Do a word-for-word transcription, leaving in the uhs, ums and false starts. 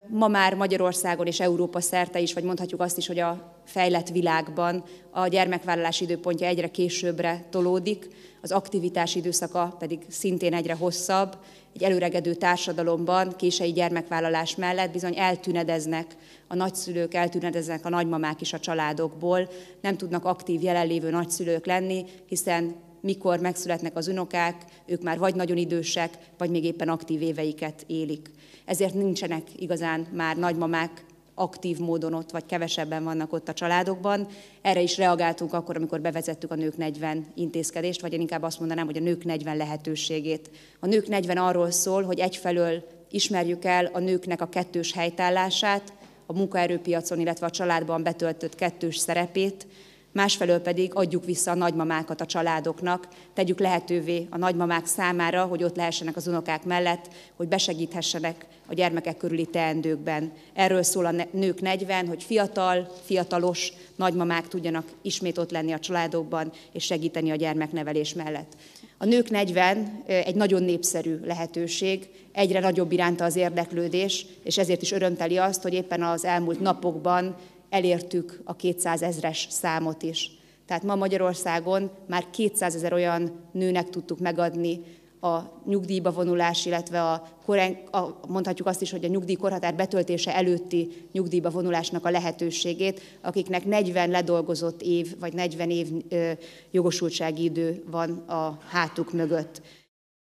Ma már Magyarországon és Európa szerte is, vagy mondhatjuk azt is, hogy a fejlett világban a gyermekvállalási időpontja egyre későbbre tolódik, az aktivitás időszaka pedig szintén egyre hosszabb. Egy előregedő társadalomban késői gyermekvállalás mellett bizony eltünedeznek a nagyszülők, eltünedeznek a nagymamák is a családokból, nem tudnak aktív jelenlévő nagyszülők lenni, hiszen mikor megszületnek az unokák, ők már vagy nagyon idősek, vagy még éppen aktív éveiket élik. Ezért nincsenek igazán már nagymamák aktív módon ott, vagy kevesebben vannak ott a családokban. Erre is reagáltunk akkor, amikor bevezettük a Nők negyven intézkedést, vagy én inkább azt mondanám, hogy a Nők negyven lehetőségét. A Nők negyven arról szól, hogy egyfelől ismerjük el a nőknek a kettős helytállását, a munkaerőpiacon, illetve a családban betöltött kettős szerepét, másfelől pedig adjuk vissza a nagymamákat a családoknak, tegyük lehetővé a nagymamák számára, hogy ott lehessenek az unokák mellett, hogy besegíthessenek a gyermekek körüli teendőkben. Erről szól a Nők negyven, hogy fiatal, fiatalos nagymamák tudjanak ismét ott lenni a családokban, és segíteni a gyermeknevelés mellett. A Nők negyven egy nagyon népszerű lehetőség, egyre nagyobb iránta az érdeklődés, és ezért is örömteli azt, hogy éppen az elmúlt napokban elértük a kétszázezres számot is. Tehát ma Magyarországon már kétszázezer olyan nőnek tudtuk megadni a nyugdíjba vonulás, illetve a, a, mondhatjuk azt is, hogy a nyugdíjkorhatár betöltése előtti nyugdíjba vonulásnak a lehetőségét, akiknek negyven ledolgozott év, vagy negyven év ö, jogosultsági idő van a hátuk mögött.